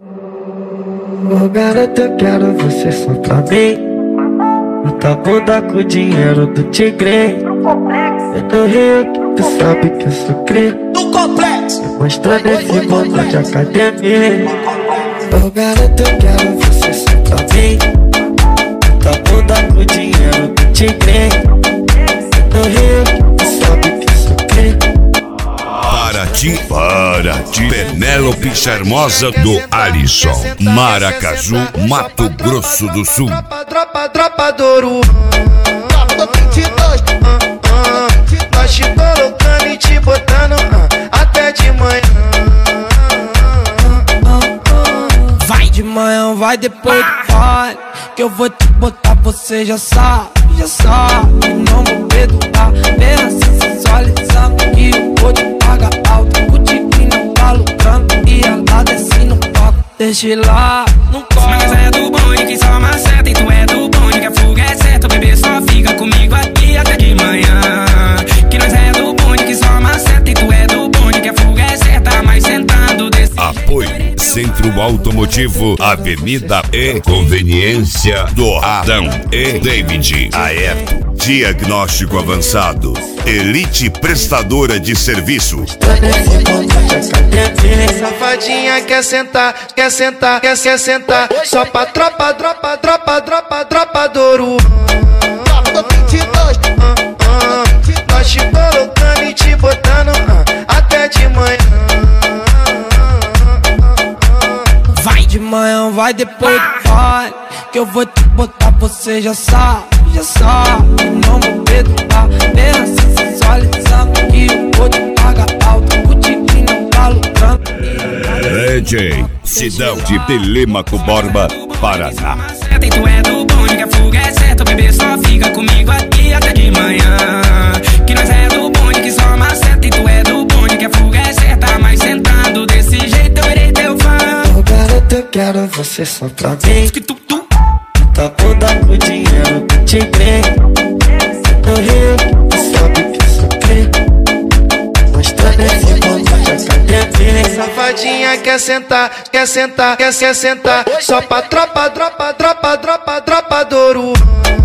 Ô garota, eu quero você só pra mim. Muita bunda com o dinheiro do tigre. Eu tô rico, tu sabe que eu sou cri. Do complexo, Mostrando esse mundo de academia. Ô garota, eu quero você só pra mim. Muita bunda com o dinheiro do tigre. Eu tô rico, tu sabe que eu sou cri. Para ti, Penélope Charmosa do Alisson, Maracaju, Mato Grosso do Sul. Tropa do Ouro. Tropa do 22. Nós te colocando e te botando até de manhã. Vai de manhã, vai depois do pai, que eu vou te botar, você já sabe. Não vou perdoar, bem assim sensualizando, que eu vou te pagar alto. O tiquinho tá lucrando e ela desce no palco. Deixa ir lá, não corre. Mas é do bonde que só maceta, e tu é do bonde que a fuga é certa. O bebê só fica comigo aqui até de manhã. Que nós é do bonde que só maceta, e tu é do bonde que a fuga é certa. Mas sentando desse Apoio Centro Automotivo, Avenida E, Conveniência do Adão e David. Aerto Diagnóstico Avançado, Elite Prestadora de Serviço. Safadinha quer sentar, quer sentar. Só pra tropa do Ouro. Tropa do 22. Nós te colocando e te botando até de manhã. Vai de manhã, vai depois do pai, que eu vou te botar, você já sabe. Não vou perdoar, bem assim sensualizando, que eu vou te pagar alto. O tiquinho tá lucrando. DJ Sidão de Telêmaco Borba, Paraná. e tu é do bonde que a fuga é certa. O bebê só fica comigo aqui até de manhã. Que nós é do bonde que só maceta, e tu é do bonde que a fuga é certa. Mas sentando desse jeito eu irei teu fã. Ô garota, eu quero você só pra mim. Tá bunda com o dinheiro do tigre. Eu rio, tu sabe que eu sou cri. Mostrando esse mundo de academia. Safadinha quer sentar. Só pra tropa do Ouro.